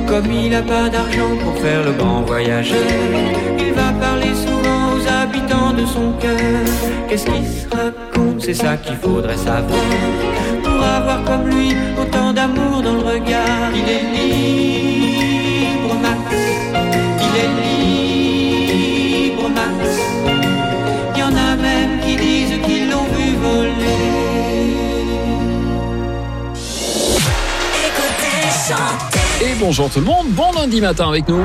comme il n'a pas d'argent pour faire le grand voyageur, il va parler souvent aux habitants de son cœur. Qu'est-ce qu'il se raconte, c'est ça qu'il faudrait savoir, pour avoir comme lui autant d'amour dans le regard. Il est libre, Max, il est libre, Max. Il y en a même qui disent qu'ils l'ont vu voler. Écoutez, chantez. Et bonjour tout le monde, bon lundi matin avec nous.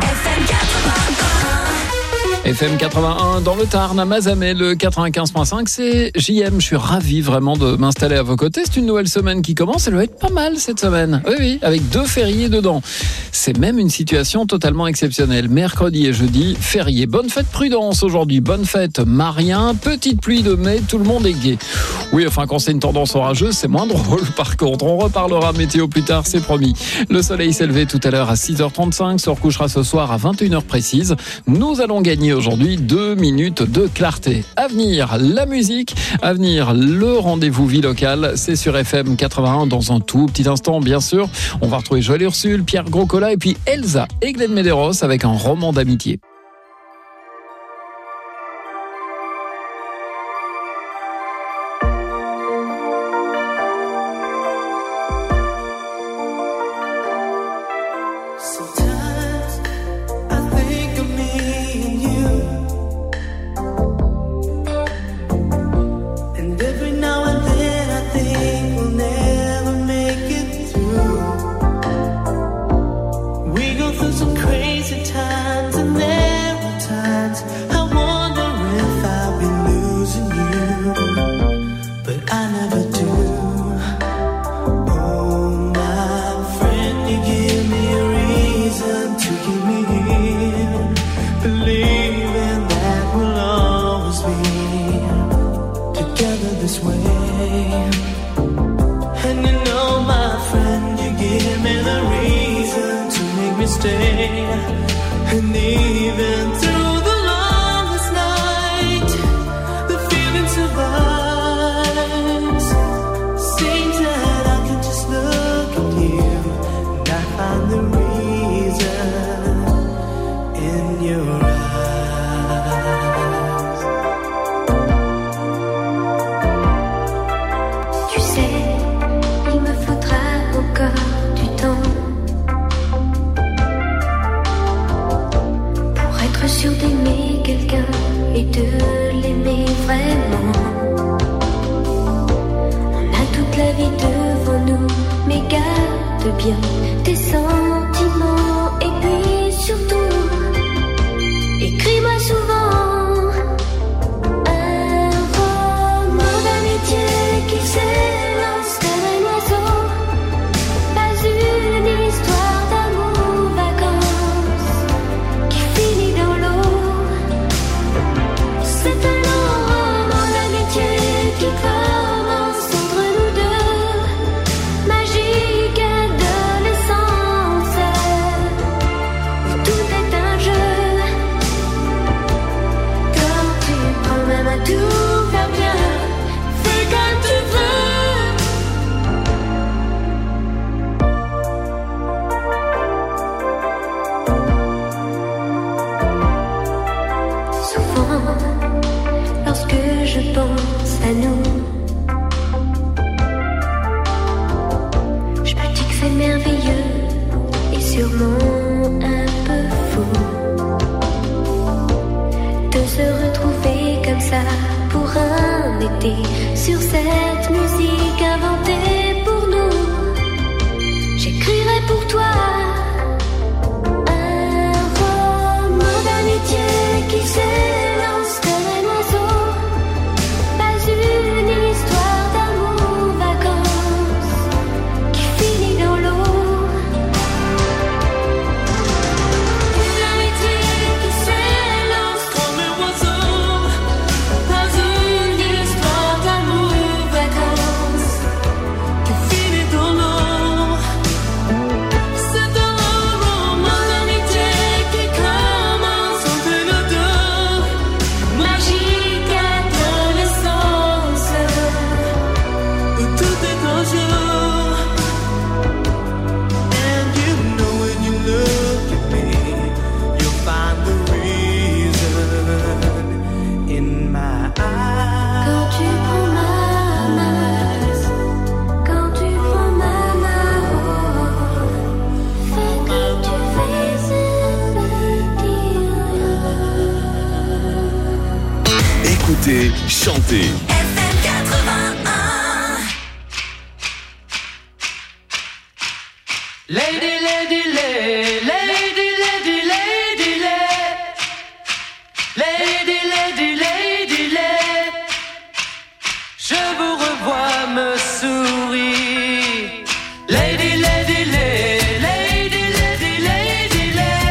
FM 81 dans le Tarn, à Mazamet, le 95.5, c'est JM. Je suis ravi vraiment de m'installer à vos côtés. C'est une nouvelle semaine qui commence, elle va être pas mal cette semaine. Oui, avec 2 fériés dedans. C'est même une situation totalement exceptionnelle. Mercredi et jeudi, férié. Bonne fête Prudence aujourd'hui, bonne fête Marien, petite pluie de mai, tout le monde est gai. Oui, enfin quand c'est une tendance orageuse, c'est moins drôle par contre. On reparlera météo plus tard, c'est promis. Le soleil s'est levé tout à l'heure à 6h35, se recouchera ce soir à 21h précise. Nous allons gagner aujourd'hui 2 minutes de clarté. À venir, la musique. À venir, le rendez-vous vie locale. C'est sur FM 81 dans un tout petit instant, bien sûr. On va retrouver Joël Ursule, Pierre Groscola et puis Elsa et Glenn Medeiros avec un roman d'amitié. C'est chanter. FM 81. Lady, lady, lady, lady, lady, lady, lady, lady, lady, lady, je vous revois me sourire. Lady, lady, lady, lady, lady, lady,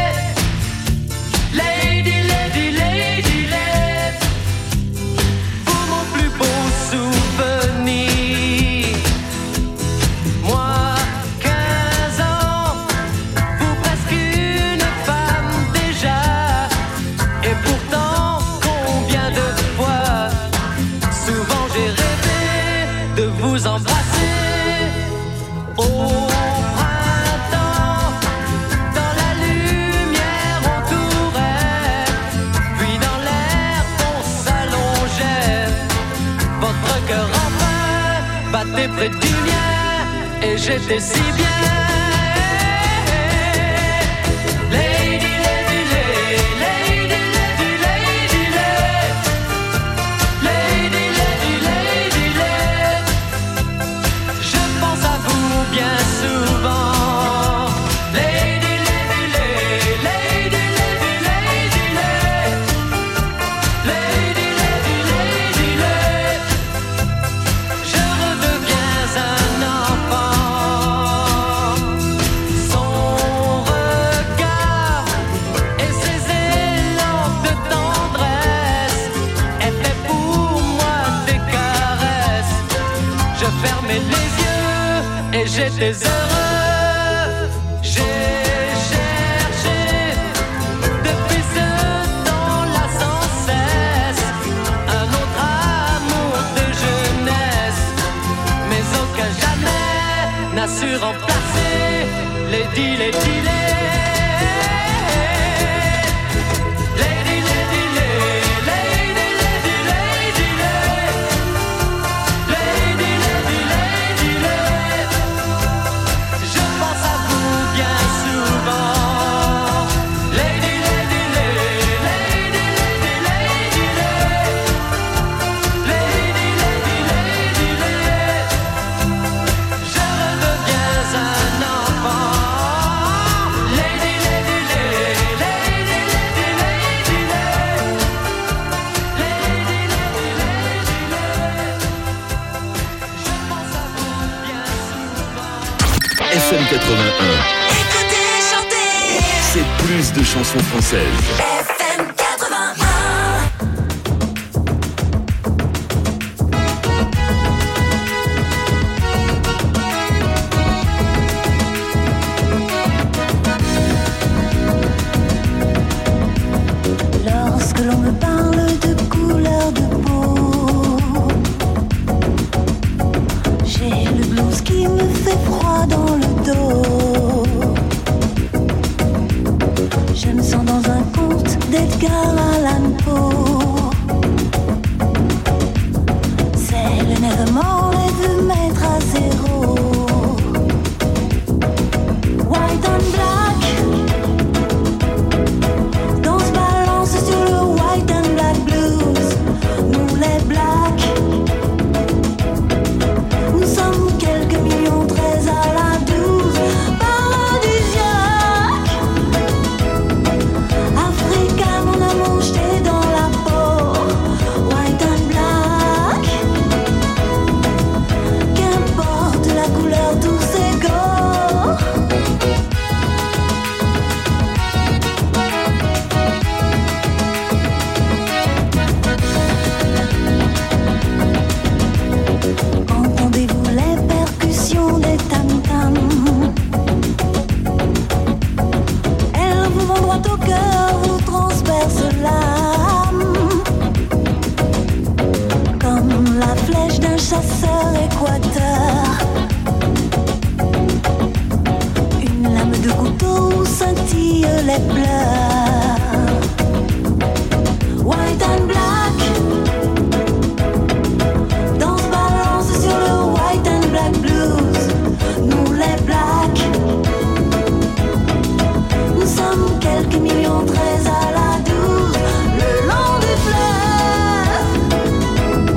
lady, lady, lady, lady, pour mon plus beau souvenir. Moi, 15 ans, vous presque une femme déjà. Et pourtant, combien de fois, souvent j'ai rêvé de vous embrasser. Au printemps, dans la lumière on courait, puis dans l'air on s'allongeait. Votre cœur enfin battait près du mien, et j'étais si bien. Lady, lady, lady, lady, lady, lady, lady, lady, lady, lady, je pense à vous bien souvent. Lady, lady, lady, lady, lady, lady, lady, lady, lady, lady, je redeviens un enfant. Son regard et ses élans de tendresse étaient pour moi des caresses. Je fermais les yeux et j'étais heureux. J'ai cherché depuis ce temps-là sans cesse un autre amour de jeunesse, mais aucun jamais n'a su remplacer Lady, Lady, Lady. Lady, lady, lady, lady, lady, lady, lady, lady, lady, lady, je pense à vous bien souvent. Lady, lady, lady, lady, lady, lady, lady, lady, lady, lady, je redeviens un enfant. Lady, lady, lady, lady, lady, lady, lady, lady, lady, je pense à vous bien souvent. FM 81, Écoutez, chantez. c'est plus de chansons françaises. FM 81. Lorsque l'on me parle de couleur de peau, j'ai le blues qui me fait froid dans le dos. Je me sens dans un conte d'Edgar Allan Poe. C'est l'énervement et de mettre à zéro. White and black, dans ce balance sur le white and black blues. Nous les blacks, nous sommes quelques millions, 13 à la 12. Paradisiaque, Africa, mon amour, jeté dans la peau. White and black, qu'importe la couleur, tous égaux. Entendez-vous les percussions des tam-tams? Elles vous vont droit au cœur, vous transpercent l'âme. Comme la flèche d'un chasseur équateur. Une lame de couteau où scintillent les pleurs. White and black, dans ce balance sur le white and black blues. Nous les blacks, nous sommes quelques millions, 13 à la 12. Le long du fleuve,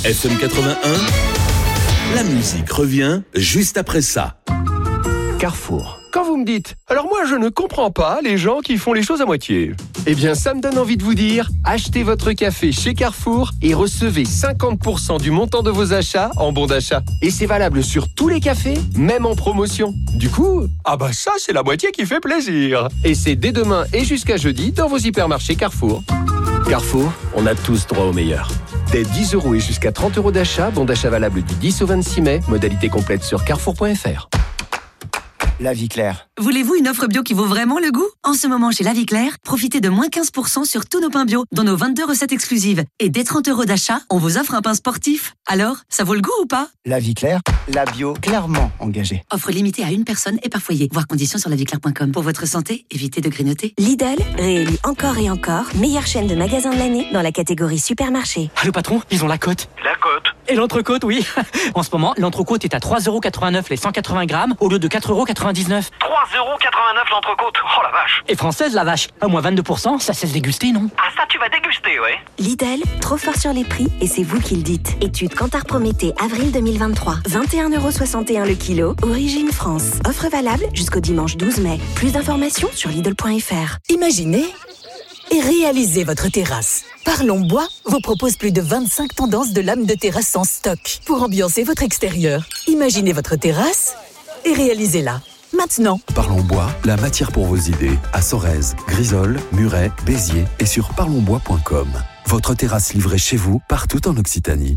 FM 81, la musique revient juste après ça. Carrefour. Quand vous me dites « Alors moi, je ne comprends pas les gens qui font les choses à moitié », eh bien, ça me donne envie de vous dire « Achetez votre café chez Carrefour et recevez 50% du montant de vos achats en bon d'achat. » Et c'est valable sur tous les cafés, même en promotion. Du coup, ça, c'est la moitié qui fait plaisir. Et c'est dès demain et jusqu'à jeudi dans vos hypermarchés Carrefour. Carrefour, on a tous droit au meilleur. Dès 10 € et jusqu'à 30 € d'achat, bon d'achat valable du 10 au 26 mai, modalité complète sur carrefour.fr. La Vie Claire. Voulez-vous une offre bio qui vaut vraiment le goût ? En ce moment, chez La Vie Claire, profitez de moins 15% sur tous nos pains bio, dans nos 22 recettes exclusives. Et dès 30 € d'achat, on vous offre un pain sportif. Alors, ça vaut le goût ou pas ? La Vie Claire, la bio clairement engagée. Offre limitée à une personne et par foyer. Voir conditions sur laviclaire.com. Pour votre santé, évitez de grignoter. Lidl, réélu encore et encore, meilleure chaîne de magasins de l'année dans la catégorie supermarché. Ah, le patron, ils ont la cote. La cote. Et l'entrecôte, oui. En ce moment, l'entrecôte est à 3,89 € les 180 grammes au lieu de 4,99 €. 3,89 € l'entrecôte. Oh la vache. Et française, la vache. À moins 22%, ça cesse déguster, non ? Ah ça, tu vas déguster, ouais. Lidl, trop fort sur les prix et c'est vous qui le dites. Étude Kantar Prométhée, avril 2023. 21,61 € le kilo. Origine France. Offre valable jusqu'au dimanche 12 mai. Plus d'informations sur Lidl.fr. Imaginez et réalisez votre terrasse. Parlons Bois vous propose plus de 25 tendances de lames de terrasse en stock pour ambiancer votre extérieur. Imaginez votre terrasse et réalisez-la. Maintenant. Parlons Bois, la matière pour vos idées, à Sorèze, Grisol, Muret, Béziers et sur parlonsbois.com. Votre terrasse livrée chez vous, partout en Occitanie.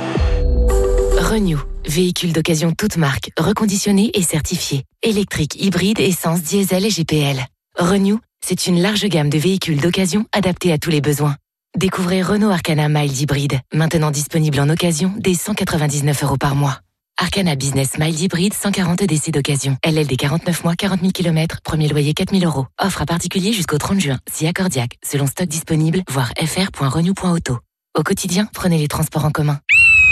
Renew, véhicule d'occasion toute marque, reconditionné et certifié. Électrique, hybride, essence, diesel et GPL. Renew, c'est une large gamme de véhicules d'occasion adaptés à tous les besoins. Découvrez Renault Arcana Mild Hybride, maintenant disponible en occasion dès 199 € par mois. Arcana Business Mild Hybride, 140 DC d'occasion. LLD 49 mois, 40 000 km, premier loyer 4 000 €. Offre à particulier jusqu'au 30 juin, si accordiaque, selon stock disponible, voir fr.renew.auto. Au quotidien, prenez les transports en commun.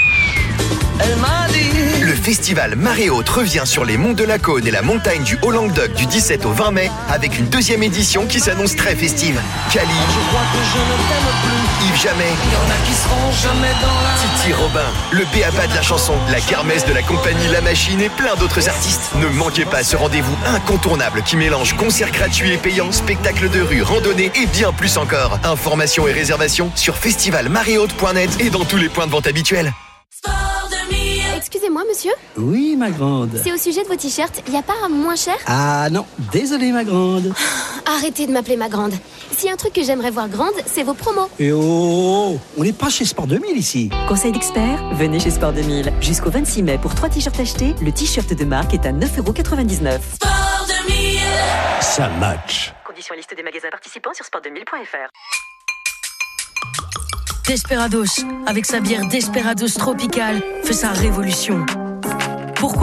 Le festival Marée Haute revient sur les monts de la Cône et la montagne du Haut-Languedoc du 17 au 20 mai avec une deuxième édition qui s'annonce très festive. Kali, Yves Jamais, Titi Robin, le B.A.B.A. de la chanson, la kermesse de la compagnie La Machine et plein d'autres artistes. Ne manquez pas ce rendez-vous incontournable qui mélange concerts gratuits et payants, spectacles de rue, randonnées et bien plus encore. Informations et réservations sur festivalmarehaute.net et dans tous les points de vente habituels. Excusez-moi, monsieur ? Oui, ma grande. C'est au sujet de vos t-shirts, y a pas un moins cher ? Ah non, désolé, ma grande. Arrêtez de m'appeler ma grande. S'il y a un truc que j'aimerais voir grande, c'est vos promos. Et oh, on n'est pas chez Sport 2000 ici. Conseil d'expert, venez chez Sport 2000. Jusqu'au 26 mai, pour 3 t-shirts achetés, le t-shirt de marque est à 9,99 €. Sport 2000. Ça match. Conditions et liste des magasins participants sur sport2000.fr. Desperados, avec sa bière Desperados Tropical, fait sa révolution. Pourquoi ?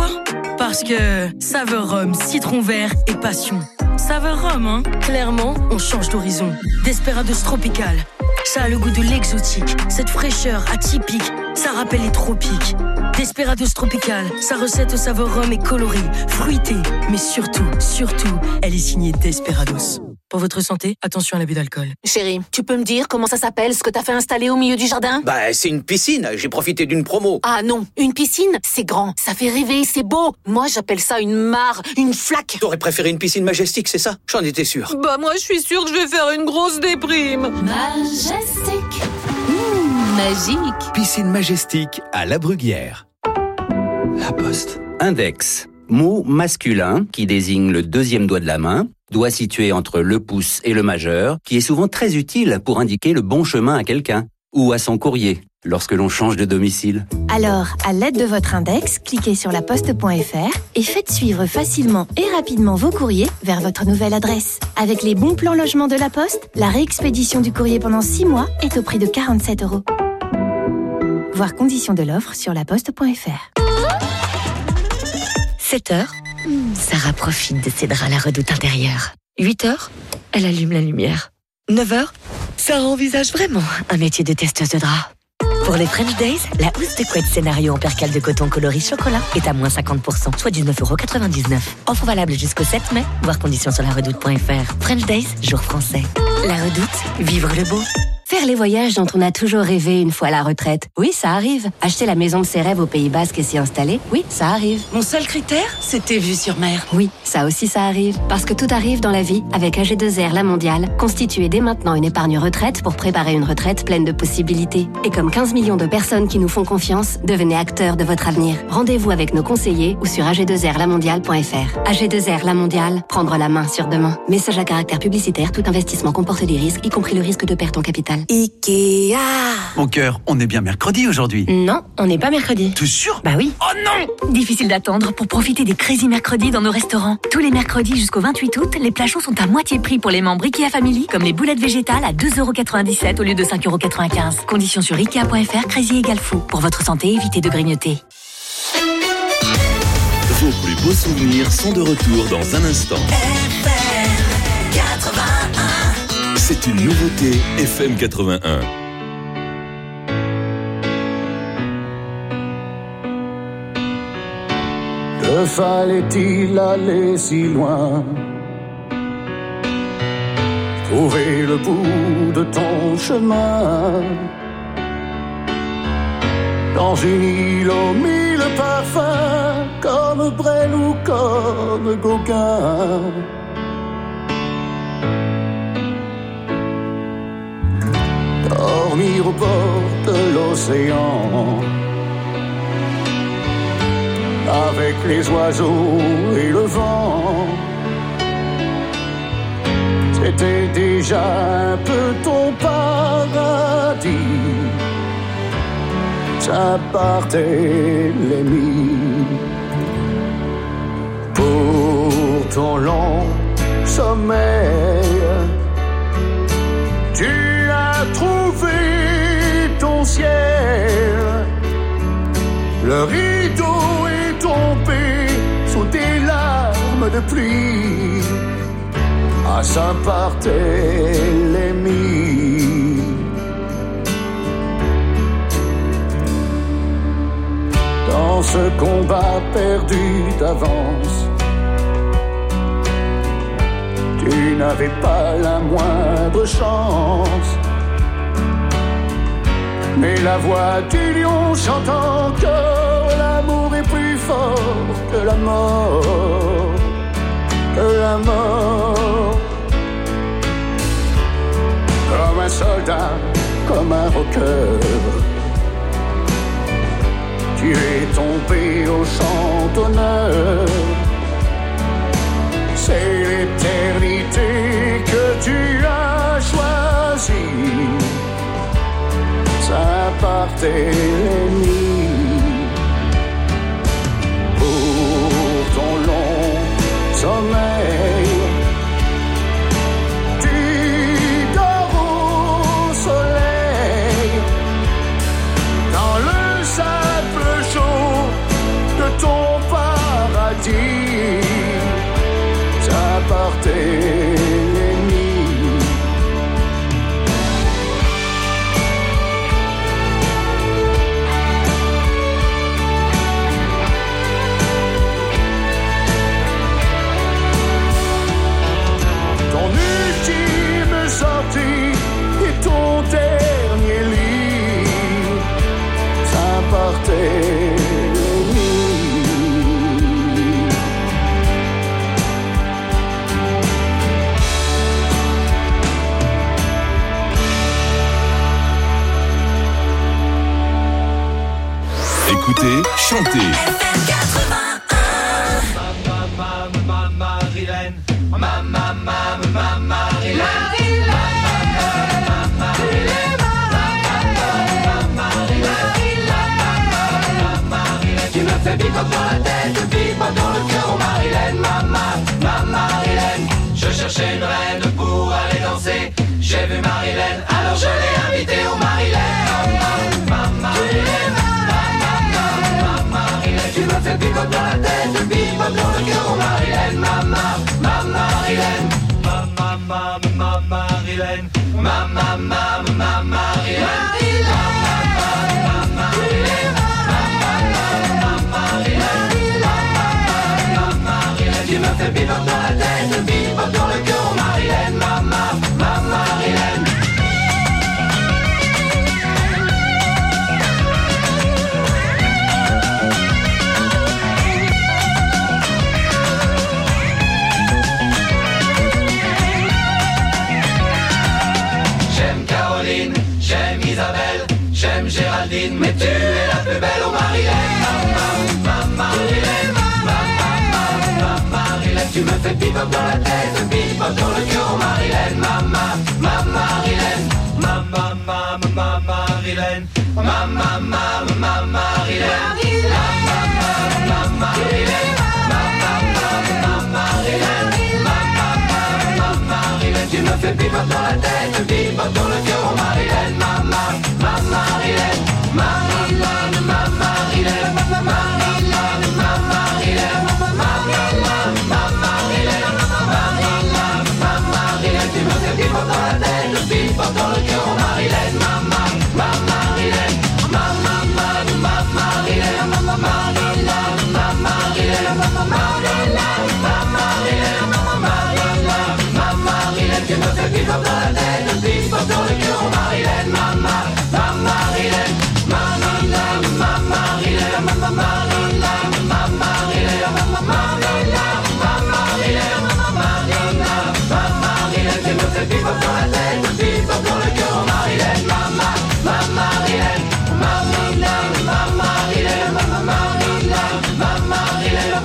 Parce que saveur rhum, citron vert et passion. Saveur rhum, hein ? Clairement, on change d'horizon. Desperados Tropical, ça a le goût de l'exotique, cette fraîcheur atypique, ça rappelle les tropiques. Desperados Tropical, sa recette au saveur rhum est colorée, fruitée, mais surtout, elle est signée Desperados. Pour votre santé, attention à l'abus d'alcool. Chérie, tu peux me dire comment ça s'appelle ce que t'as fait installer au milieu du jardin ? Bah, c'est une piscine. J'ai profité d'une promo. Ah non, une piscine, c'est grand, ça fait rêver, c'est beau. Moi, j'appelle ça une mare, une flaque. T'aurais préféré une piscine majestique, c'est ça ? J'en étais sûr. Bah moi, je suis sûre que je vais faire une grosse déprime. Majestic. Magique. Piscine majestique à La Bruguière. La Poste. Index. Mot masculin qui désigne le deuxième doigt de la main, doigt situé entre le pouce et le majeur, qui est souvent très utile pour indiquer le bon chemin à quelqu'un ou à son courrier lorsque l'on change de domicile. Alors, à l'aide de votre index, cliquez sur laposte.fr et faites suivre facilement et rapidement vos courriers vers votre nouvelle adresse. Avec les bons plans logement de La Poste, la réexpédition du courrier pendant 6 mois est au prix de 47 €. Voir conditions de l'offre sur laposte.fr. 7h, Sarah profite de ses draps à la redoute intérieure. 8h, elle allume la lumière. 9h, Sarah envisage vraiment un métier de testeuse de draps. Pour les French Days, la housse de couette scénario en percale de coton coloris chocolat est à moins 50%, soit 19,99 €. Offre valable jusqu'au 7 mai, voir conditions sur laredoute.fr. French Days, jour français. La Redoute, vivre le beau. Faire les voyages dont on a toujours rêvé une fois à la retraite. Oui, ça arrive. Acheter la maison de ses rêves au Pays Basque et s'y installer. Oui, ça arrive. Mon seul critère, c'était vue sur mer. Oui, ça aussi ça arrive. Parce que tout arrive dans la vie. Avec AG2R La Mondiale, constituez dès maintenant une épargne retraite pour préparer une retraite pleine de possibilités. Et comme 15 millions de personnes qui nous font confiance, devenez acteurs de votre avenir. Rendez-vous avec nos conseillers ou sur ag2rlamondiale.fr. AG2R La Mondiale, prendre la main sur demain. Message à caractère publicitaire, tout investissement comporte des risques, y compris le risque de perte en capital. Ikea. Mon cœur, on est bien mercredi aujourd'hui. Non, on n'est pas mercredi. T'es sûr? Bah oui. Oh non! Difficile d'attendre pour profiter des Crazy Mercredis dans nos restaurants. Tous les mercredis jusqu'au 28 août, les plats chauds sont à moitié prix pour les membres Ikea Family, comme les boulettes végétales à 2,97€ au lieu de 5,95€. Conditions sur Ikea.fr, Crazy égale fou. Pour votre santé, évitez de grignoter. Vos plus beaux souvenirs sont de retour dans un instant. FM 81. C'est une nouveauté FM 81. Que fallait-il aller si loin? Trouver le bout de ton chemin dans une île aux mille parfums, comme Brel ou comme Gauguin. Dormir au bord de l'océan, avec les oiseaux et le vent. C'était déjà un peu ton paradis. Ça partait l'ennemi. Pour ton long sommeil, tu as trouvé ton ciel. Le rideau est tombé sous tes larmes de pluie. Ah, ça partait l'ennemi. Dans ce combat perdu d'avance, tu n'avais pas la moindre chance. Mais la voix du lion chante encore, l'amour est plus fort que la mort, que la mort. Comme un soldat, comme un rockeur, tu es tombé au champ d'honneur. C'est l'éternité que tu as choisie. Ça partait l'ennemi. Pour ton long sommeil, tu dors au soleil, dans le sable chaud de ton paradis. Ça partait l'ennemi. Et ton dernier lit, ça partait Écoutez, chantez. Vivre dans la tête, vivre dans le cœur, oh Marilène, ma Marilène. Je cherchais une reine pour aller danser. J'ai vu Marilène, alors je l'ai invitée, oh Marilène. Ma Marilène, ma Marilène. Tu me fais vivre dans la tête, vivre dans le cœur, oh Marilène, ma Marilène. Ma Marilène, ma Marilène. Tu me fais vivre dans la tête, vivre dans le cœur, Marilène, ma Marilène. mais tu es la plus belle, oh Marilène. Ma Marilène, ma Marilène, tu me fais bebop dans la tête, bebop dans le cœur, oh Marilène. Ma Marilène, ma Marilène, ma Marilène. Tu me fais bebop dans la tête, bebop dans le cœur, oh Marilène. Ma Marilène, ma Marilène, ma Marilène, ma Marilène, ma Marilène, ma Marilène. Tu me fais bebop dans la tête, bebop dans le cœur, oh Marilène. Ma Marilène, ma Marilène, ma Marilène, ma Marilène, ma Marilène, ma Marilène. Tu me fais bebop dans la tête, bebop dans le cœur, oh Marilène. Ma Marilène, ma Marilène, ma Marilène, ma Marilène, ma Marilène, ma Marilène. Tu me fais bebop dans la tête, bebop dans le cœur, oh Marilène. Ma Marilène, ma Marilène, ma Marilène, ma Marilène, ma Marilène,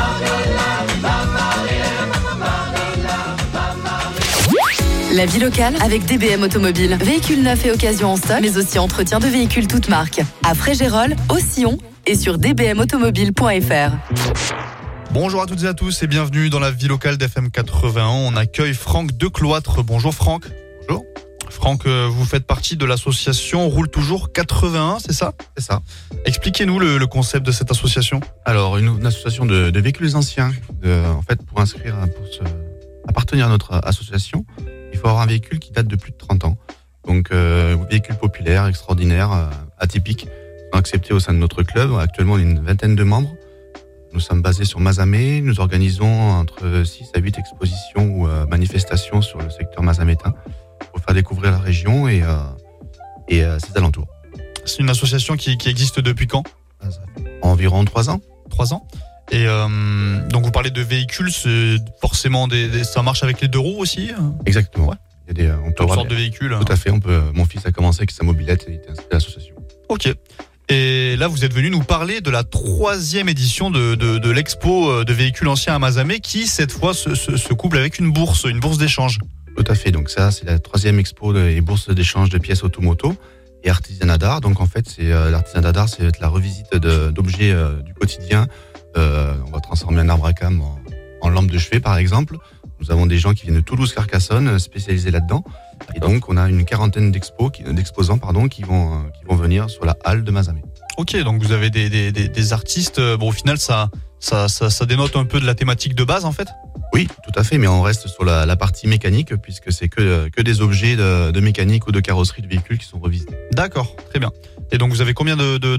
La vie locale avec DBM Automobile. Véhicules neufs et occasions en stock, mais aussi entretien de véhicules toutes marques. À Fréjérolles, au Sillon et sur dbmautomobile.fr. Bonjour à toutes et à tous et bienvenue dans la vie locale d'FM 81. On accueille Franck Decloître. Bonjour Franck. Bonjour. Franck, vous faites partie de l'association Roule Toujours 81, c'est ça ? C'est ça. Expliquez-nous le concept de cette association. Alors, une association de véhicules anciens. En fait, pour appartenir à notre association, il faut avoir un véhicule qui date de plus de 30 ans. Donc, véhicule populaire, extraordinaire, atypique, sont acceptés au sein de notre club. Actuellement, on est une vingtaine de membres. Nous sommes basés sur Mazamet. Nous organisons entre 6 à 8 expositions ou manifestations sur le secteur mazamétain pour faire découvrir la région et ses alentours. C'est une association qui existe depuis quand ? Environ 3 ans. 3 ans. Et donc vous parlez de véhicules, c'est forcément ça marche avec les 2 roues aussi ? Exactement. Ouais. Il y a on peut toutes sortes de véhicules. Tout à fait. Mon fils a commencé avec sa mobilette et il était inscrit à l'association. Ok. Et là, vous êtes venu nous parler de la 3e édition de l'expo de véhicules anciens à Mazamet qui, cette fois, se couple avec une bourse d'échange. Tout à fait. Donc ça, c'est la 3e expo et bourse d'échange de pièces automoto et artisanat d'art. Donc en fait, c'est l'artisanat d'art, c'est la revisite d'objets du quotidien. On va transformer un arbre à cames en lampe de chevet, par exemple. Nous avons des gens qui viennent de Toulouse-Carcassonne, spécialisés là-dedans. Et donc, on a une quarantaine d'exposants qui vont venir sur la halle de Mazamet. Ok, donc vous avez des artistes. Bon, au final, ça dénote un peu de la thématique de base, en fait ? Oui, tout à fait, mais on reste sur la partie mécanique, puisque c'est que des objets de mécanique ou de carrosserie de véhicules qui sont revisités. D'accord, très bien. Et donc, vous avez combien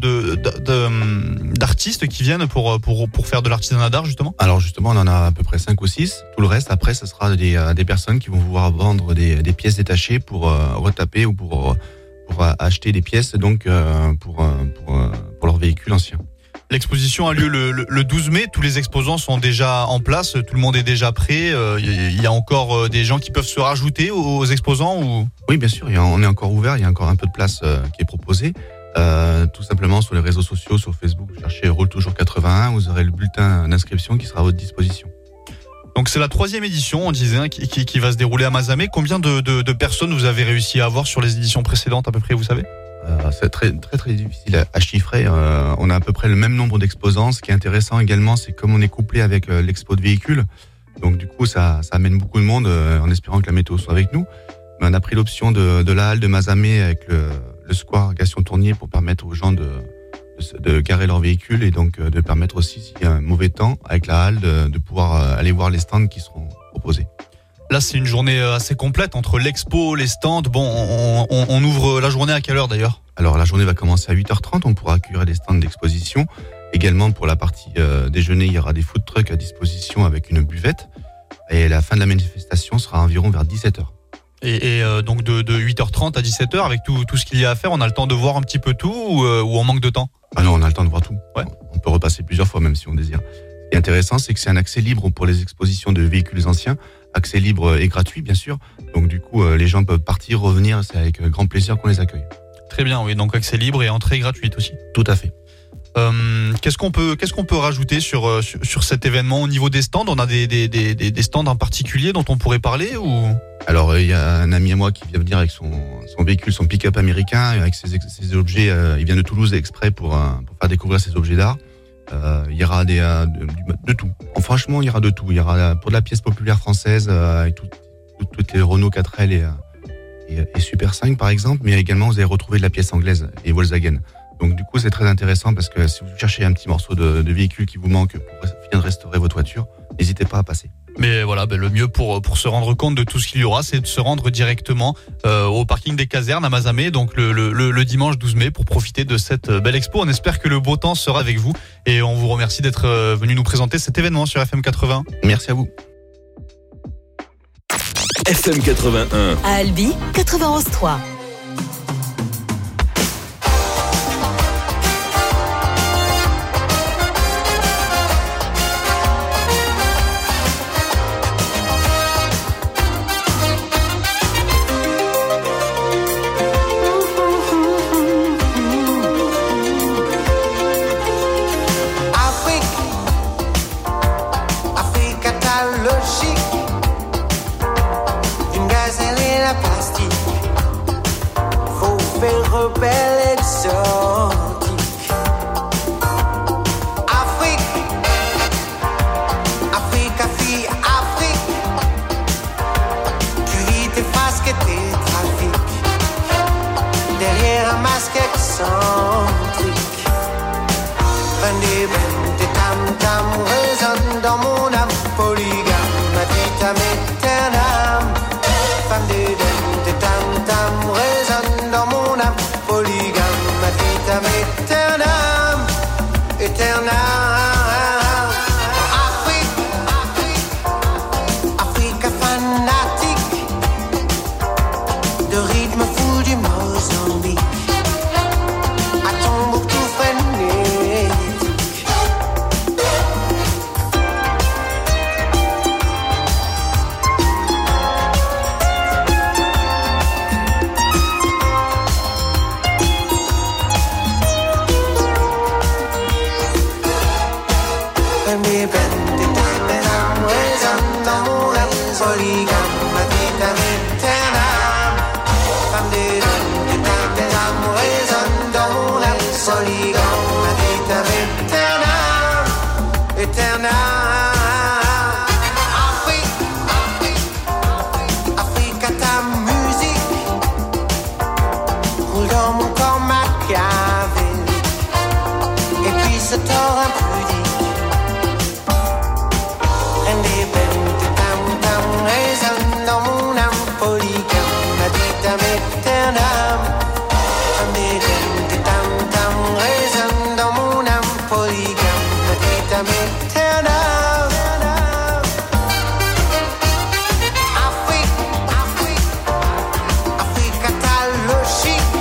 d'artistes qui viennent pour faire de l'artisanat d'art, justement ? Alors, justement, on en a à peu près 5 ou 6. Tout le reste, après, ce sera des personnes qui vont vouloir vendre des pièces détachées pour retaper ou pour acheter des pièces donc pour leur véhicule ancien. L'exposition a lieu le 12 mai. Tous les exposants sont déjà en place. Tout le monde est déjà prêt. Il y a encore des gens qui peuvent se rajouter aux exposants ou... Oui, bien sûr. On est encore ouvert. Il y a encore un peu de place qui est proposée. Tout simplement sur les réseaux sociaux, sur Facebook, vous cherchez Roule Toujours 81. Vous aurez le bulletin d'inscription qui sera à votre disposition. Donc c'est la 3e édition, on disait, qui va se dérouler à Mazamet. Combien de personnes vous avez réussi à avoir sur les éditions précédentes, à peu près, vous savez ? C'est très, très, très difficile à chiffrer. On a à peu près le même nombre d'exposants. Ce qui est intéressant également, c'est comme on est couplé avec l'expo de véhicules. Donc du coup, ça amène beaucoup de monde en espérant que la météo soit avec nous. Mais on a pris l'option de la halle de Mazamet avec le square Gassion-Tournier pour permettre aux gens de garer leur véhicule et donc de permettre aussi, s'il y a un mauvais temps, avec la halle, de pouvoir aller voir les stands qui seront proposés. Là, c'est une journée assez complète entre l'expo, les stands. Bon, on ouvre la journée à quelle heure d'ailleurs ? Alors, la journée va commencer à 8h30. On pourra accueillir des stands d'exposition. Également, pour la partie déjeuner, il y aura des food trucks à disposition avec une buvette. Et la fin de la manifestation sera environ vers 17h. Et donc de 8h30 à 17h, avec tout ce qu'il y a à faire, on a le temps de voir un petit peu tout ou on manque de temps ? Ah non, on a le temps de voir tout. Ouais. On peut repasser plusieurs fois même si on désire. Ce qui est intéressant, c'est que c'est un accès libre pour les expositions de véhicules anciens. Accès libre et gratuit, bien sûr. Donc du coup, les gens peuvent partir, revenir. C'est avec grand plaisir qu'on les accueille. Très bien, oui, donc accès libre et entrée gratuite aussi. Tout à fait. Qu'est-ce qu'on peut rajouter sur cet événement au niveau des stands? On a des stands en particulier dont on pourrait parler ou? Alors il y a un ami à moi qui vient venir avec son véhicule, son pick-up américain, avec ses objets. Il vient de Toulouse exprès pour faire découvrir ses objets d'art. Il y aura de tout. Franchement, il y aura de tout. Il y aura pour de la pièce populaire française avec toutes les Renault 4L et Super 5 par exemple, mais également vous allez retrouver de la pièce anglaise et Volkswagen. Donc du coup c'est très intéressant parce que si vous cherchez un petit morceau de véhicule qui vous manque pour bien restaurer votre voiture, n'hésitez pas à passer. Mais voilà, le mieux pour se rendre compte de tout ce qu'il y aura, c'est de se rendre directement au parking des casernes à Mazamet, donc le dimanche 12 mai, pour profiter de cette belle expo. On espère que le beau temps sera avec vous et on vous remercie d'être venu nous présenter cet événement sur FM 80. Merci à vous. FM 81. À Albi, 91.3. Rebelle exotique. Afrique, fille, Afrique. Tu vis tes fasques et tes trafics derrière un masque excentrique. Des tam-tam résonnent dans mon âme polygame. Ma vitam aeternam. Des tam-tam résonnent dans mon âme polygame. Ma vitam aeternam, aeternam. Afrique fanatique de rythme fou du Mozambique à Tombouctou frénétique. Afrique, ta musique roule dans mon corps machiavélique. Et puis ce tort impudique. Des peines de tam-tam résonnent dans mon âme polygame. Ma vitam aeternam. Des peines de tam-tam résonnent dans mon âme polygame. Ma vitam aeternam. Afrique, ta logique.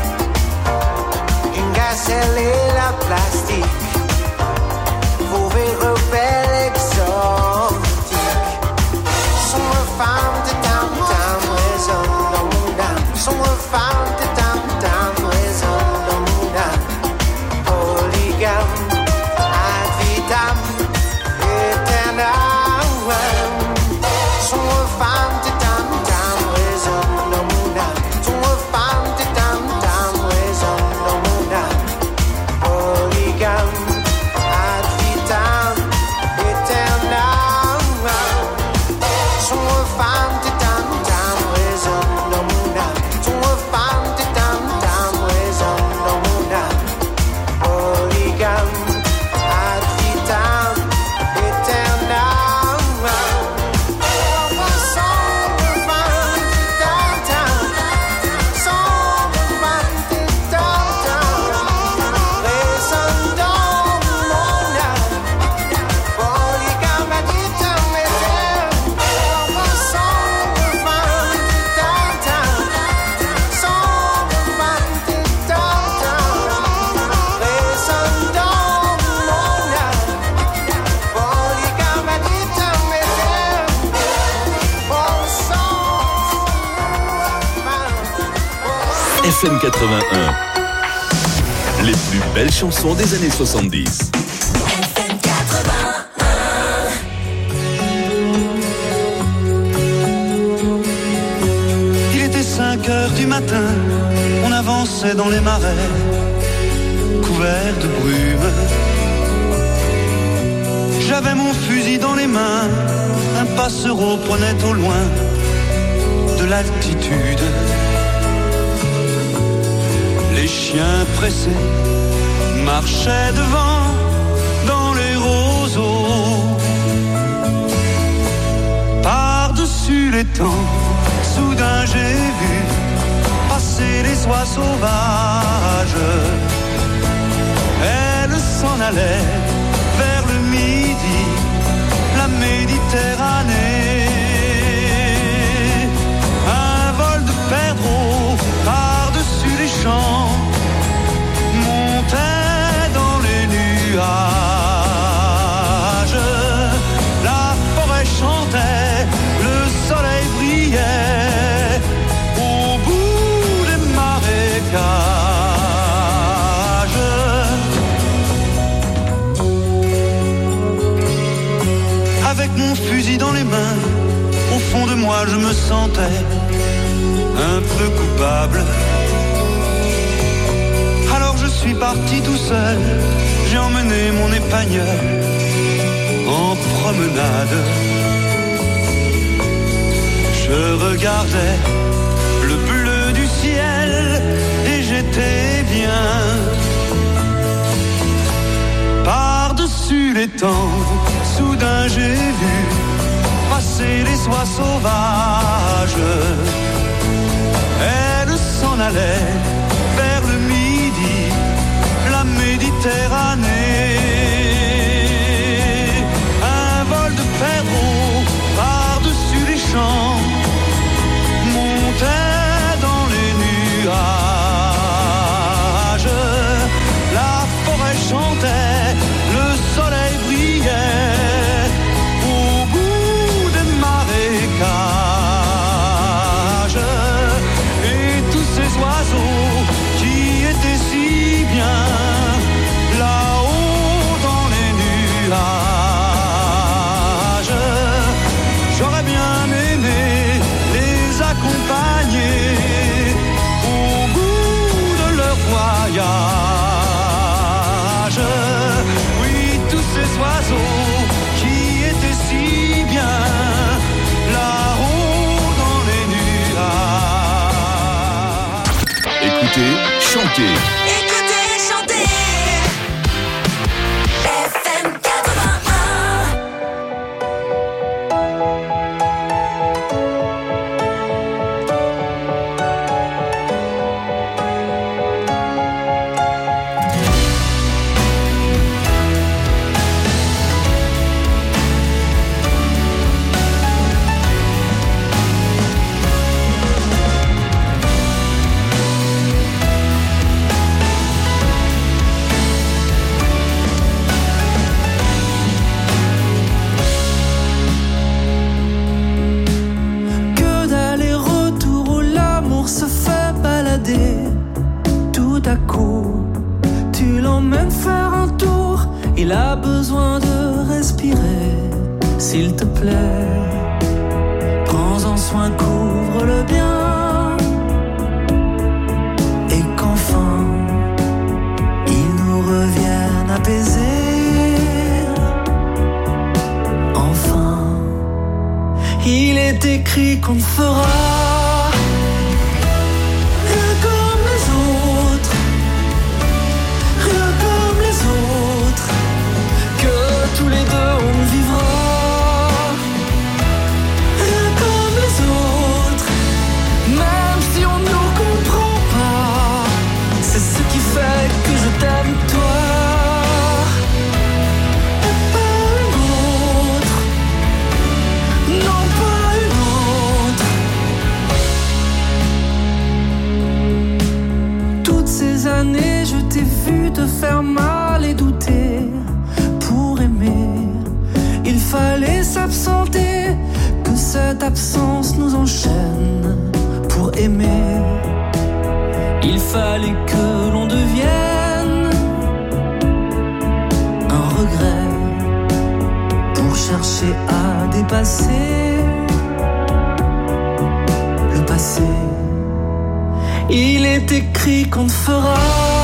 Une gazelle et la plastique. Mauvais rebelle exotique. Son femme de tam-tam résonne dans mon âme. Son femme de tam-tam résonne dans mon âme. Polygame, ad vitam aeternam. Son femme de tam-tam résonne dans mon âme. Son femme de tam-tam résonne dans mon âme. Polygame. Femme de tam-tam résonne dans mon âme. Ton femme de FM 81. Les plus belles chansons des années 70. FM 81. Il était 5 heures du matin, on avançait dans les marais, couverts de brume. J'avais mon fusil dans les mains, un passereau prenait au loin de l'altitude. Les chiens pressés marchaient devant dans les roseaux. Par-dessus les temps, soudain j'ai vu passer les oies sauvages. Elles s'en allaient vers le midi, la Méditerranée. Un vol de perdreaux par-dessus les champs montait dans les nuages. La forêt chantait, le soleil brillait au bout des marécages. Avec mon fusil dans les mains, au fond de moi je me sentais un peu coupable. Alors je suis parti tout seul, j'ai emmené mon épagneul en promenade. Je regardais le bleu du ciel et j'étais bien. Par-dessus les temps, soudain j'ai vu passer les oies sauvages. Elles s'en allaient vers le midi, la Méditerranée. Un vol de perdreaux par-dessus les champs montait dans les nuages. La forêt chantait, le soleil brillait au bout des marécages. Et tous ces oiseaux qui étaient si bien là-haut dans les nuages. J'aurais bien aimé les accompagner au bout de leur voyage. Oui, tous ces oiseaux qui étaient si bien là-haut dans les nuages. Écoutez, chantez. Écoutez, chantez. FM 81. Que d'aller-retour où l'amour se fait balader. Tout à coup, tu l'emmènes faire un tour. Il a besoin de respirer. S'il te plaît, prends-en soin, couvre-le bien. Et qu'enfin, il nous revienne apaisé. Enfin, il est écrit qu'on ne fera rien comme les autres, rien comme les autres, que tous les deux on vivra rien comme les autres, même si on ne nous comprend pas. C'est ce qui fait que je t'aime toi. Et pas une autre, non pas une autre. fallait que l'on devienne un regret pour chercher à dépasser le passé. Il est écrit qu'on ne fera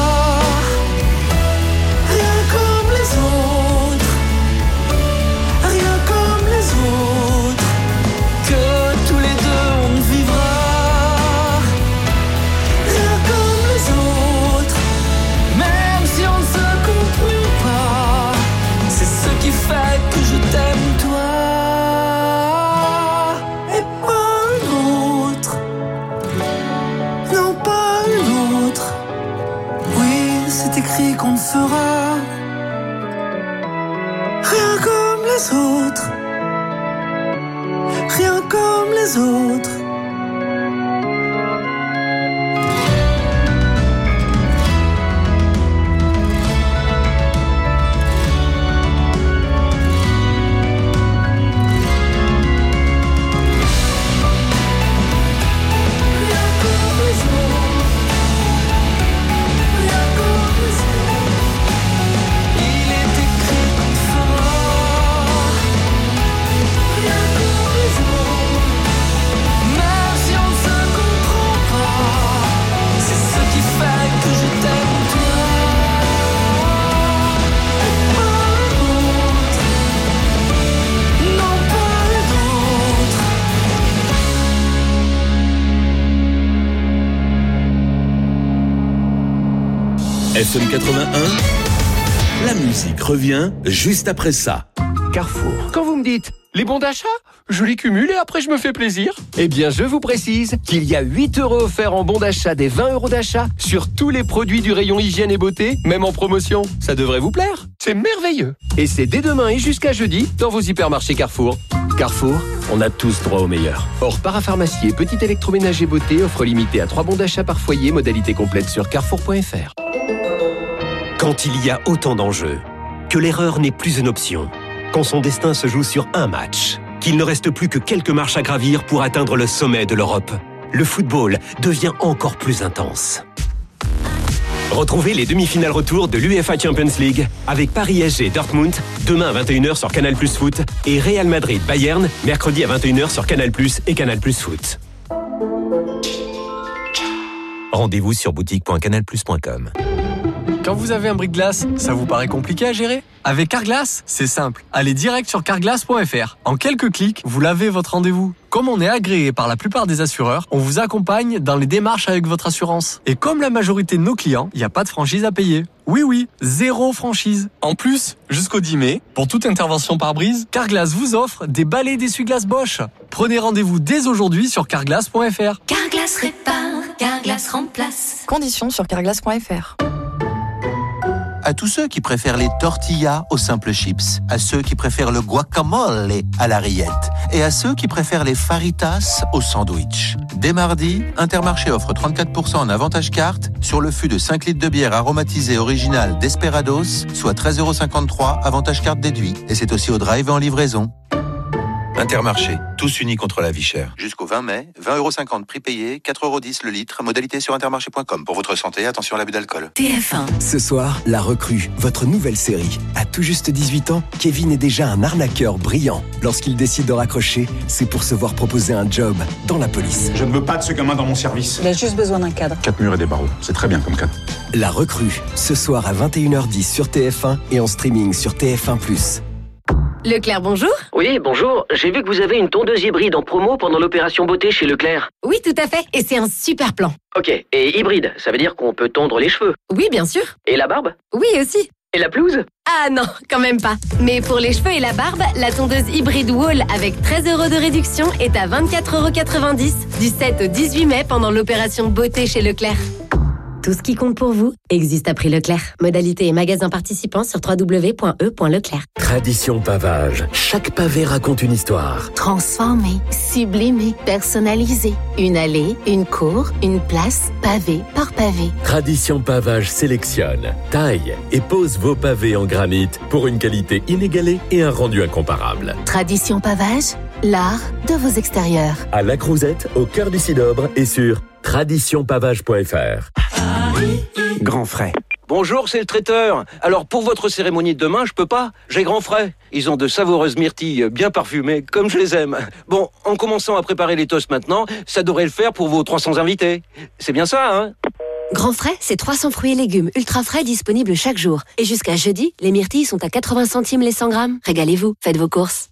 rien comme les autres, rien comme les autres, que tous les deux on ne vivra rien comme les autres, même si on ne se comprend pas. C'est ce qui fait que je t'aime toi et pas un autre. Non, pas un autre. Oui, c'est écrit qu'on ne fera rien comme les autres, rien comme les autres. FM 81, la musique revient juste après ça. Carrefour. Quand vous me dites les bons d'achat, je les cumule et après je me fais plaisir. Eh bien, je vous précise qu'il y a 8 € offerts en bons d'achat des 20 € d'achat sur tous les produits du rayon hygiène et beauté, même en promotion. Ça devrait vous plaire. C'est merveilleux. Et c'est dès demain et jusqu'à jeudi dans vos hypermarchés Carrefour. Carrefour, on a tous droit au meilleur. Or, parapharmacie et petit électroménager beauté offre limitée à 3 bons d'achat par foyer, modalité complète sur carrefour.fr. Quand il y a autant d'enjeux, que l'erreur n'est plus une option, quand son destin se joue sur un match, qu'il ne reste plus que quelques marches à gravir pour atteindre le sommet de l'Europe, le football devient encore plus intense. Retrouvez les demi-finales retour de l'UEFA Champions League avec Paris SG Dortmund, demain à 21h sur Canal+ Foot et Real Madrid Bayern, mercredi à 21h sur Canal+ et Canal+ Foot. Rendez-vous sur boutique.canalplus.com. Quand vous avez un bris-de-glace, ça vous paraît compliqué à gérer ? Avec Carglass, c'est simple. Allez direct sur carglass.fr. En quelques clics, vous l'avez votre rendez-vous. Comme on est agréé par la plupart des assureurs, on vous accompagne dans les démarches avec votre assurance. Et comme la majorité de nos clients, il n'y a pas de franchise à payer. Oui, 0 franchise. En plus, jusqu'au 10 mai, pour toute intervention par brise, Carglass vous offre des balais d'essuie-glace Bosch. Prenez rendez-vous dès aujourd'hui sur carglass.fr. Carglass répare, Carglass remplace. Conditions sur carglass.fr. À tous ceux qui préfèrent les tortillas aux simples chips, à ceux qui préfèrent le guacamole à la rillette et à ceux qui préfèrent les faritas au sandwich. Dès mardi, Intermarché offre 34% en avantage carte sur le fût de 5 litres de bière aromatisée originale Desperados, soit 13,53 € avantage carte déduit. Et c'est aussi au drive et en livraison. Intermarché, tous unis contre la vie chère. Jusqu'au 20 mai, 20,50 € prix payé, 4,10 € le litre, modalité sur intermarché.com. Pour votre santé, attention à l'abus d'alcool. TF1. Ce soir, La Recrue, votre nouvelle série. À tout juste 18 ans, Kevin est déjà un arnaqueur brillant. Lorsqu'il décide de raccrocher, c'est pour se voir proposer un job dans la police. Je ne veux pas de ce gamin dans mon service. Il a juste besoin d'un cadre. 4 murs et des barreaux, c'est très bien comme cadre. La Recrue, ce soir à 21h10 sur TF1 et en streaming sur TF1+. Leclerc, bonjour. Oui, bonjour. J'ai vu que vous avez une tondeuse hybride en promo pendant l'opération beauté chez Leclerc. Oui, tout à fait. Et c'est un super plan. Ok. Et hybride, ça veut dire qu'on peut tondre les cheveux? Oui, bien sûr. Et la barbe? Oui, aussi. Et la pelouse? Ah non, quand même pas. Mais pour les cheveux et la barbe, la tondeuse hybride Wall avec 13 € de réduction est à 24,90 € du 7 au 18 mai pendant l'opération beauté chez Leclerc. Tout ce qui compte pour vous existe à prix Leclerc. Modalité et magasin participants sur www.e.leclerc. Tradition Pavage. Chaque pavé raconte une histoire. Transformé, sublimé, personnalisé. Une allée, une cour, une place, pavé par pavé. Tradition Pavage sélectionne, taille et pose vos pavés en granit pour une qualité inégalée et un rendu incomparable. Tradition Pavage, l'art de vos extérieurs. À La Crouzette, au cœur du Cidobre et sur traditionpavage.fr. Grand frais. Bonjour, c'est le traiteur. Alors pour votre cérémonie de demain, je peux pas. J'ai grand frais. Ils ont de savoureuses myrtilles bien parfumées, comme je les aime. Bon, en commençant à préparer les toasts maintenant, ça devrait le faire pour vos 300 invités. C'est bien ça, hein? Grand frais, c'est 300 fruits et légumes ultra frais disponibles chaque jour. Et jusqu'à jeudi, les myrtilles sont à 80 centimes les 100 grammes. Régalez-vous, faites vos courses.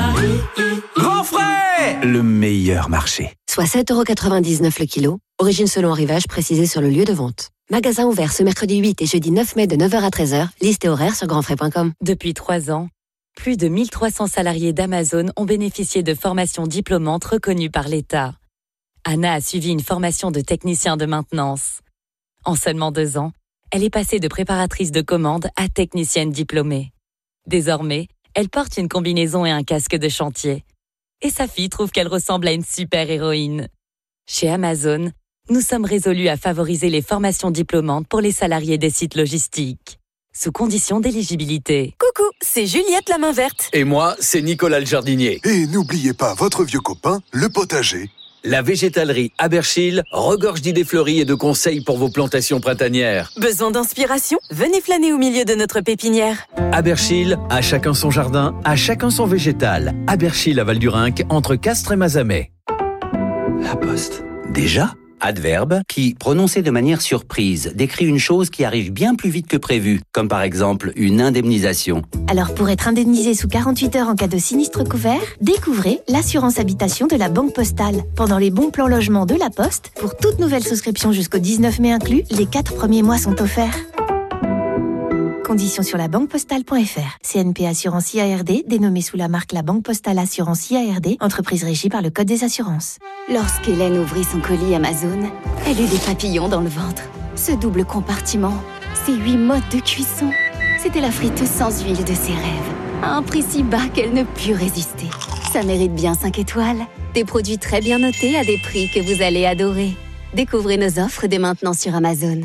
Grand frais, le meilleur marché. Soit 7,99 € le kilo. Origine selon arrivage précisée sur le lieu de vente. Magasin ouvert ce mercredi 8 et jeudi 9 mai de 9h à 13h. Liste et horaire sur grandfrais.com. Depuis 3 ans, plus de 1300 salariés d'Amazon ont bénéficié de formations diplômantes reconnues par l'État. Anna a suivi une formation de technicien de maintenance. En seulement 2 ans, elle est passée de préparatrice de commande à technicienne diplômée. Désormais, elle porte une combinaison et un casque de chantier. Et sa fille trouve qu'elle ressemble à une super-héroïne. Chez Amazon, nous sommes résolus à favoriser les formations diplômantes pour les salariés des sites logistiques, sous condition d'éligibilité. Coucou, c'est Juliette la main verte. Et moi, c'est Nicolas le jardinier. Et n'oubliez pas votre vieux copain, le potager. La végétalerie Aberchil regorge d'idées fleuries et de conseils pour vos plantations printanières. Besoin d'inspiration? Venez flâner au milieu de notre pépinière. Aberchil, à chacun son jardin, à chacun son végétal. Aberchil à Val-du-Rhinc, entre Castres et Mazamet. La Poste. Déjà ? Adverbe qui, prononcé de manière surprise, décrit une chose qui arrive bien plus vite que prévu, comme par exemple une indemnisation. Alors pour être indemnisé sous 48 heures en cas de sinistre couvert, découvrez l'assurance habitation de la Banque Postale. Pendant les bons plans logement de la Poste, pour toute nouvelle souscription jusqu'au 19 mai inclus, les 4 premiers mois sont offerts. Conditions sur la banquepostale.fr. CNP Assurance IARD, dénommée sous la marque La Banque Postale Assurance IARD, entreprise régie par le Code des assurances. Lorsqu'Hélène ouvrit son colis Amazon, elle eut des papillons dans le ventre. Ce double compartiment, ces 8 modes de cuisson, c'était la friteuse sans huile de ses rêves. À un prix si bas qu'elle ne put résister. Ça mérite bien 5 étoiles. Des produits très bien notés à des prix que vous allez adorer. Découvrez nos offres dès maintenant sur Amazon.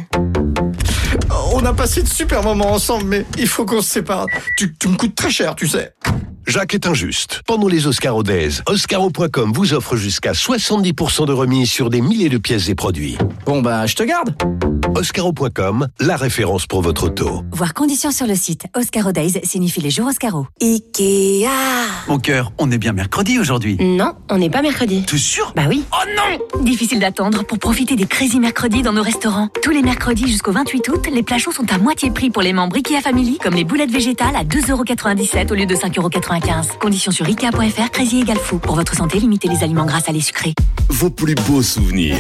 On a passé de super moments ensemble, mais il faut qu'on se sépare. Tu me coûtes très cher, tu sais. Jacques est injuste. Pendant les Oscaro Days, Oscaro.com vous offre jusqu'à 70% de remise sur des milliers de pièces et produits. Bon bah, je te garde. Oscaro.com, la référence pour votre auto. Voir conditions sur le site. Oscaro Days signifie les jours Oscaro. Ikea. Mon cœur, on est bien mercredi aujourd'hui. Non, on n'est pas mercredi. T'es sûr? Bah oui. Oh non! Difficile d'attendre pour profiter des Crazy Mercredis dans nos restaurants. Tous les mercredis jusqu'au 28 août, les plats chauds sont à moitié prix pour les membres Ikea Family, comme les boulettes végétales à 2,97 € au lieu de 5,95 €. Conditions sur Ikea.fr, Crazy égale fou. Pour votre santé, limitez les aliments gras, salés, sucrés. Vos plus beaux souvenirs.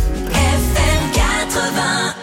FM 81.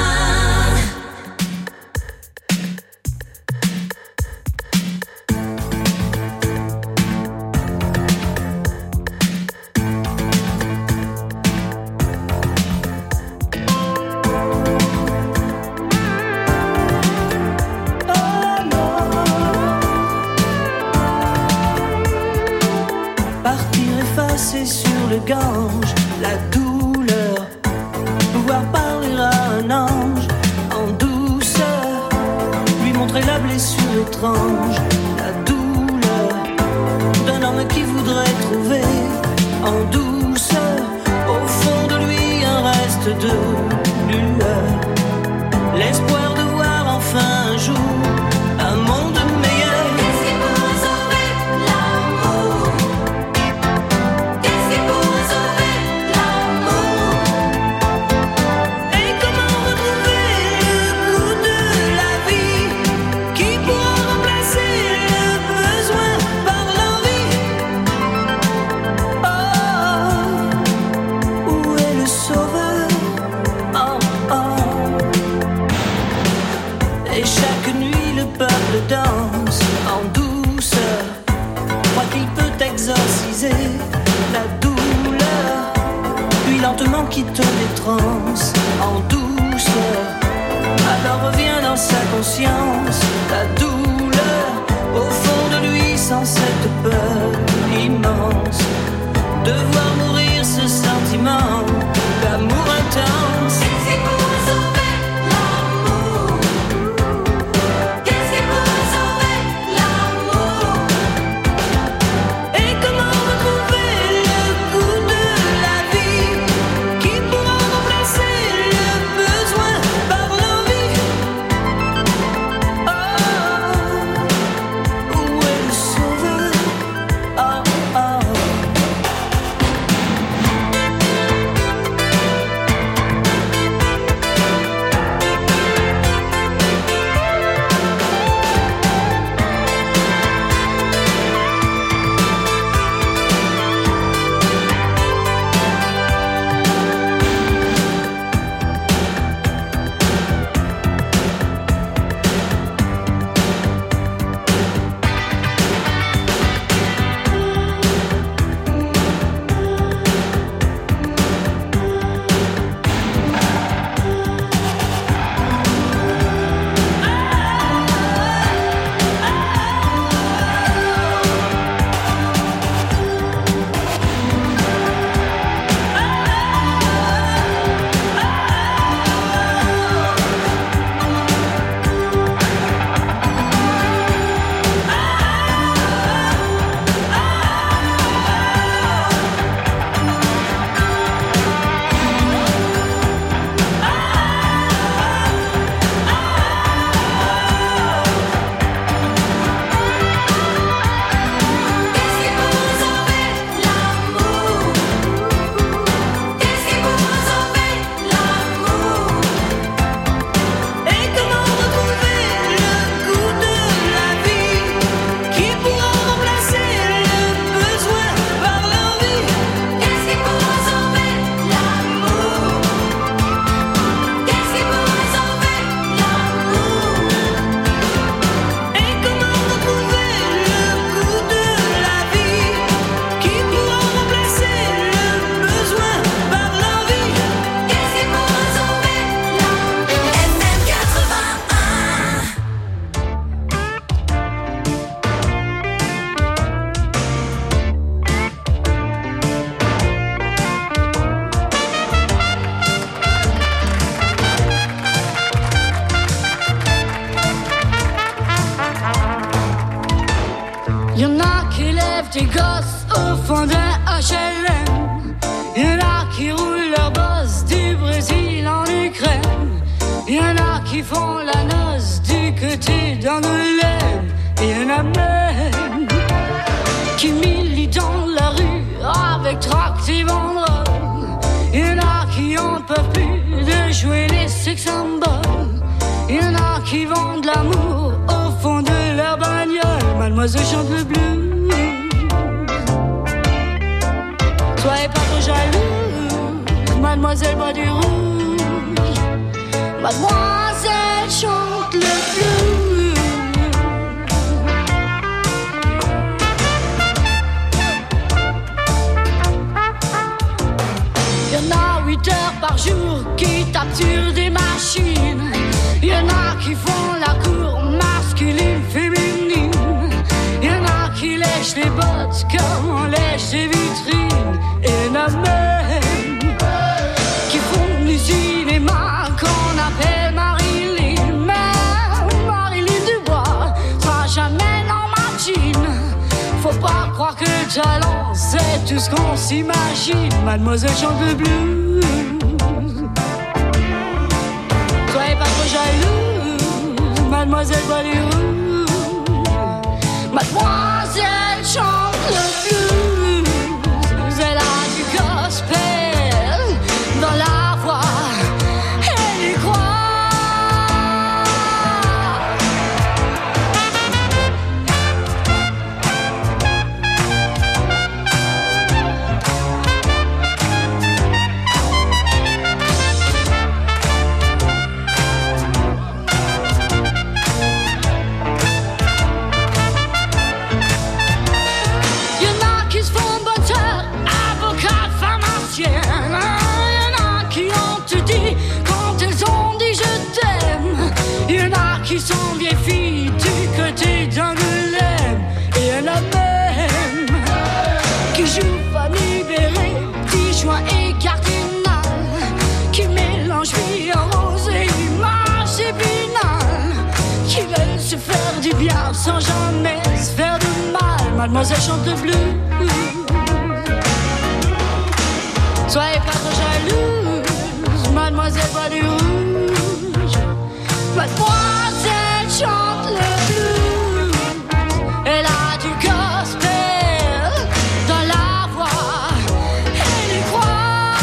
Sur le gange, la douleur, pouvoir parler à un ange en douceur, lui montrer la blessure étrange, la douleur d'un homme qui voudrait trouver en douceur, au fond de lui un reste de lueur, l'espoir de voir enfin un jour un monde meilleur. Danse en douceur, croit qu'il peut exorciser la douleur, puis lentement quitte les transes en douceur, alors revient dans sa conscience la douleur, au fond de lui sans cette peur immense, de voir mourir ce sentiment d'amour intense. fond de HLM. Y'en a qui roulent leur boss du Brésil en Ukraine. Y'en a qui font la noce du côté d'Angoulême. Et y'en a même qui militent dans la rue avec tract et banderoles. Y'en a qui en peuvent plus de jouer les sex symboles. Y'en a qui vendent l'amour au fond de leur bagnole. Mademoiselle chante le blues. Soyez pas trop jalouse, mademoiselle boit du rouge. Mademoiselle chante le blues. Y'en a 8 heures par jour qui tapent sur des machines. Y'en a qui font la cour masculine, féminine. Y'en a qui lèchent les bottes comme on lèche des vitrines. Et y'en a même qui font du cinéma qu'on appelle Marilyn. Mais Marilyn Dubois sera jamais dans ma jean. Faut pas croire que le talent c'est tout ce qu'on s'imagine. Mademoiselle chante le blues. Soyez pas trop jalouse, mademoiselle boit du rouge. Mademoiselle chante le blues. Elle a du gospel dans la voix. Elle y croit. Qui sont vieilles filles du côté d'Angoulême. Et y'en a même qui jouent famille libérée, petits joints et cardinal, qui mélangent vie en rose et image épinal, qui veulent se faire du bien sans jamais se faire de mal. Mademoiselle chante le blues. Soyez pas trop jalouse, mademoiselle boit du rouge. Mademoiselle chante le blues. Elle a du gospel dans la voix. Elle y croit.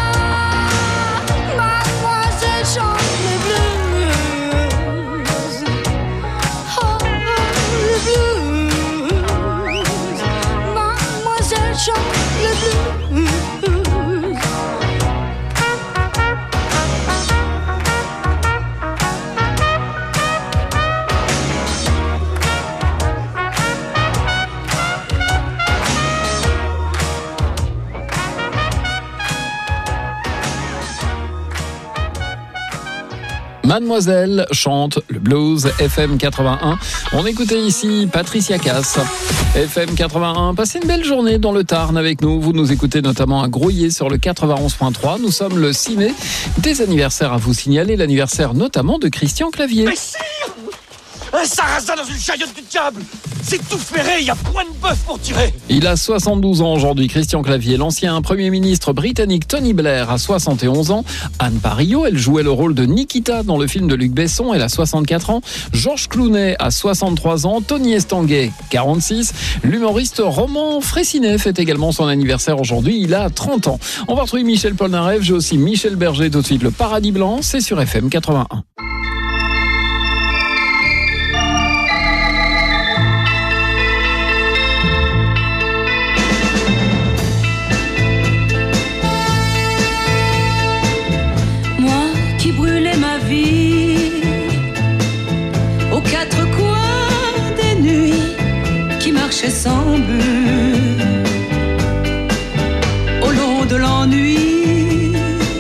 Mademoiselle chante le blues. Oh, le blues. Mademoiselle chante le blues. Mademoiselle chante le blues. FM 81. On écoutait ici Patricia Cass. FM 81. Passez une belle journée dans le Tarn avec nous. Vous nous écoutez notamment à Grouillé sur le 91.3. Nous sommes le 6 mai. Des anniversaires à vous signaler. L'anniversaire notamment de Christian Clavier. Mais sire, un sarrasin dans une chariote du diable. C'est tout ferré, il y a point de bœuf pour tirer. Il a 72 ans aujourd'hui, Christian Clavier. L'ancien Premier ministre britannique Tony Blair a 71 ans. Anne Parillo, elle jouait le rôle de Nikita dans le film de Luc Besson. Elle a 64 ans. Georges Clooney a 63 ans. Tony Estanguet, 46. L'humoriste Roman Frécinet fête également son anniversaire aujourd'hui. Il a 30 ans. On va retrouver Michel Polnareff. J'ai aussi Michel Berger. Tout de suite, le Paradis Blanc. C'est sur FM 81. Brûler ma vie aux quatre coins des nuits, qui marchait sans but au long de l'ennui.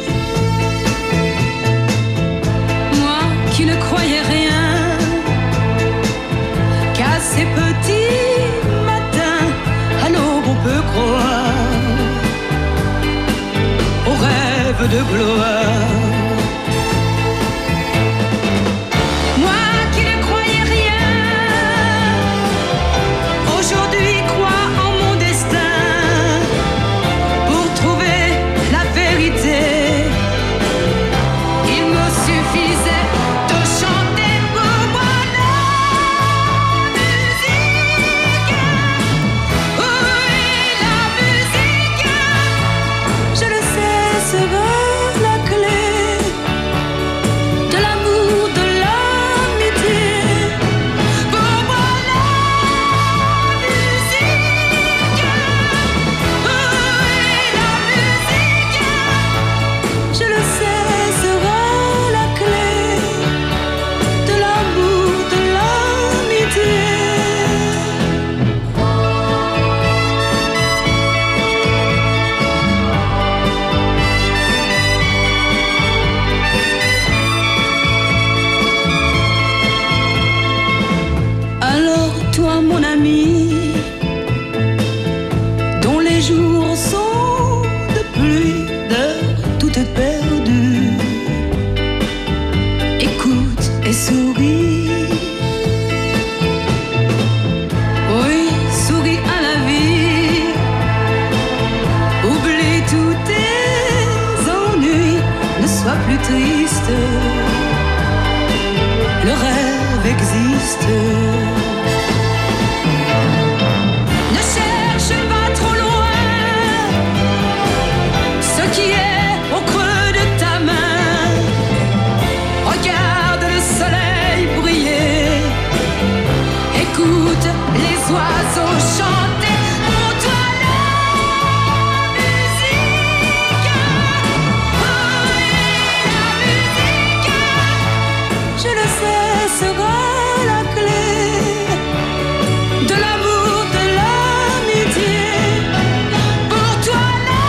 Moi qui ne croyais rien qu'à ces petits matins, à l'aube on peut croire aux rêves de gloire. Aujourd'hui crois en mon destin. nuit, dont les jours sont de pluie, d'heures, tout est perdu. Écoute et souris. Oui, souris à la vie. Oublie tous tes ennuis, ne sois plus triste. Le rêve existe. Ne cherche pas trop loin ce qui est au creux de ta main. Regarde le soleil briller. Écoute les oiseaux chanter. Pour toi la musique. Oui, la musique. Je le sais, sera la clé de l'amour, de l'amitié. Pour toi la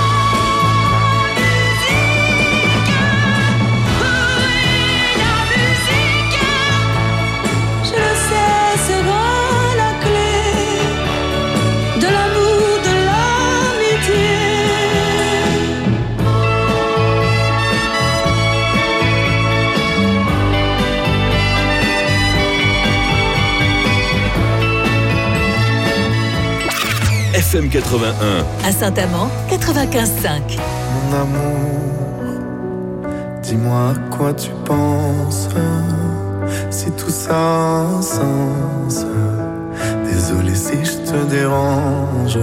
musique. Oui, la musique. Je le sais, sera la clé de l'amour, de l'amitié. FM 81. À Saint-Amand, 95.5. Mon amour, dis-moi à quoi tu penses, si tout ça a un sens. Désolé si je te dérange.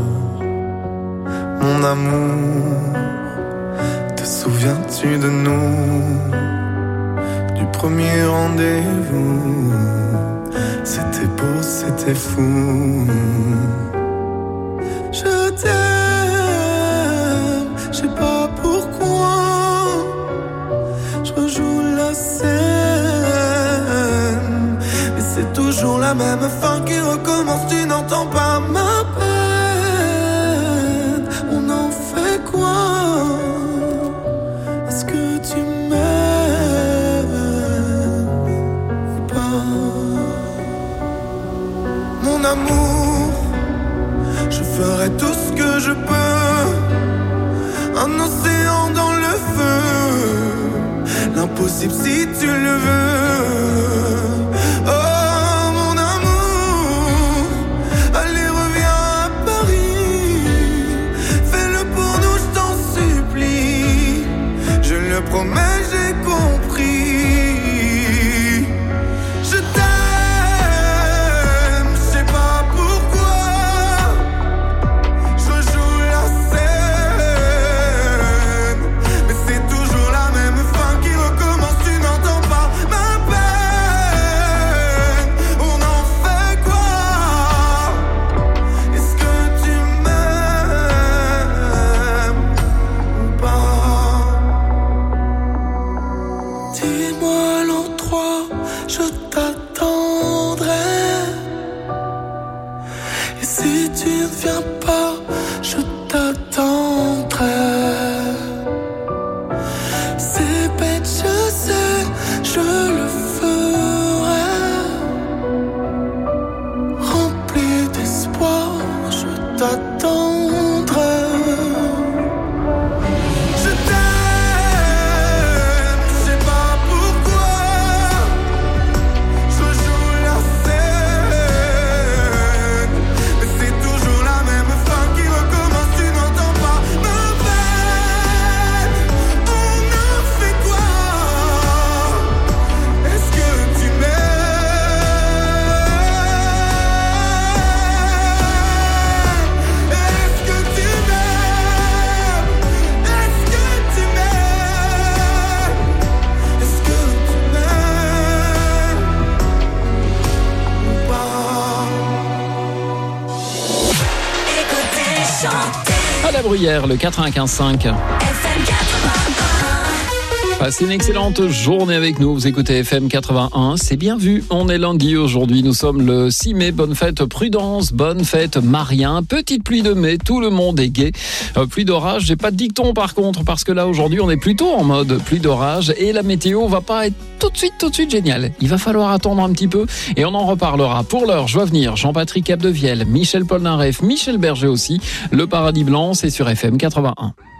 Mon amour, te souviens-tu de nous, du premier rendez-vous? C'était beau, c'était fou. Je t'aime, je sais pas pourquoi. Je rejoue la scène, mais c'est toujours la même fin qui recommence. Tu n'entends pas ma peine. On en fait quoi? Est-ce que tu m'aimes ou pas? Mon amour, je ferai tout ce que je peux. Un océan dans le feu, l'impossible si tu le veux. Oh mon amour, allez reviens à Paris. Fais-le pour nous, je t'en supplie. Je le promets, j'ai compris. Je t'aime, je sais pas pourquoi. Je joue la scène, mais c'est toujours la même fin qui recommence. Tu n'entends pas ma peine. On en fait quoi? Est-ce que tu m'aimes ou pas? Dis-moi l'endroit, je t'attendrai. Et si tu ne viens pas, je t'attendrai. C'est bête, je sais, je le ferai. Rempli d'espoir, je t'attendrai. Je t'aime, je sais pas pourquoi. Je joue la scène, mais c'est toujours la même fin qui recommence. Tu n'entends pas ma peine. On en fait quoi? Est-ce que tu m'aimes? Est-ce que tu m'aimes? Est-ce que tu m'aimes? Est-ce que tu m'aimes ou pas? Écoutez, chantez. À la Bruyère, le 95.5. FM 81. Passez une excellente journée avec nous. Vous écoutez FM 81. C'est bien vu. On est lundi aujourd'hui. Nous sommes le 6 mai. Bonne fête Prudence. Bonne fête Marien. Petite pluie de mai. Tout le monde est gai. Pluie d'orage. J'ai pas de dicton par contre parce que là aujourd'hui on est plutôt en mode pluie d'orage et la météo va pas être tout de suite géniale. Il va falloir attendre un petit peu et on en reparlera. Pour l'heure, je vois venir Jean-Patrick Capdevielle, Michel Polnareff, Michel Berger aussi. Le Paradis Blanc, c'est sur FM 81.